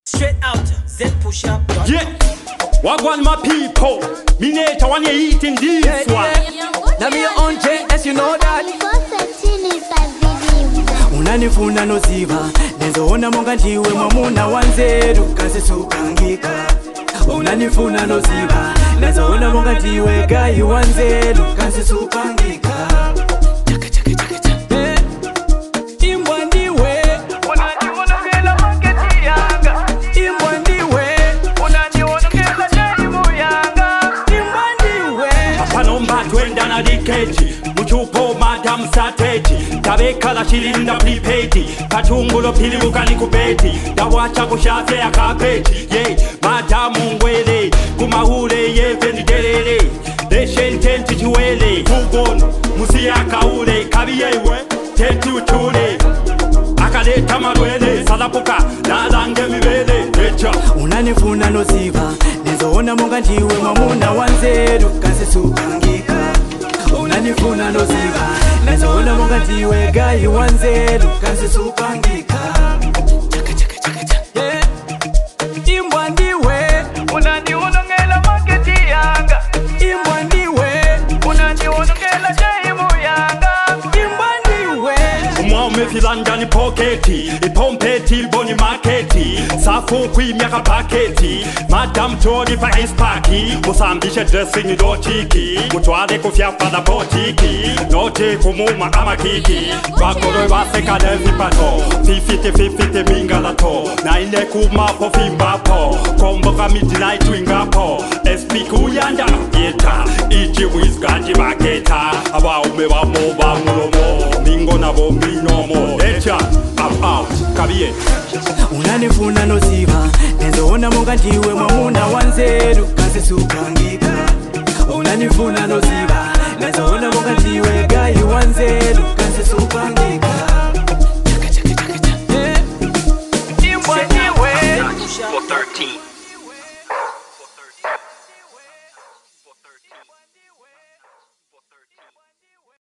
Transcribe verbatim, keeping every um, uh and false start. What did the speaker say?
Straight out, Z push up. Yeah, wagwan my people. Me nature when you eating this yeah, one. Yeah. Now me your own J S, you know that. Unanifuna noziva nezoona monga ndiwe mwamuna wanzeru kazi sukangika. Unanifuna noziva nezoona monga ndiwe gayi wanzeru kazi sukangika. Chaka chaka chaka chaka. Eh, imbwa ndiwe unaniwonongela maketi yanga. Imbwa ndiwe unaniwonongela jaimu yanga. Imbwa ndiwe Apano mba twenda na dikeji muchupo madam strategy tabekala shilinda prepaid katungulo pili ukali kubeti dawacha kushafe ya kapeti yeah madam ngwele kumahule yevendi delele deshententi chiwele kugono musia kaule kabiyewe tetu tule akaleta marwele salapuka nalange mibele echa unanifuna noziva nezoona monga ndiwe mwamuna wanzeru kazi sukangika. Unanifuna noziva nezoona monga ndiwe gayi wanzeru kazi sukangika. Chaka chaka chaka chaka. Yeah. Imbwa ndiwe unaniwonongela maketi yanga. Imbwa ndiwe unaniwonongela jaimu yanga. Imbwa ndiwe umwaume filanja ni poketi ipompeti boni marketi safu kwimyaka paketi madam tori pa ispaki musambishe dressing do chiki mutwale kufyapa na botiki note kumuma amakiki bakoro baseka nevipato fifite fifite mingalato na ile kumapo fimbapo komboka midnight wingapo sp kuyanda yeta ichi wizgaji baketa abaume bamo bamulomo mingo na bominomo echa up out kabiye unanifuna noziva nezoona monga ndiwe mwamuna wanzeru kazi sukangika. Unanifuna noziva nezoona monga ndiwe gayi wanzeru kazi sukangika.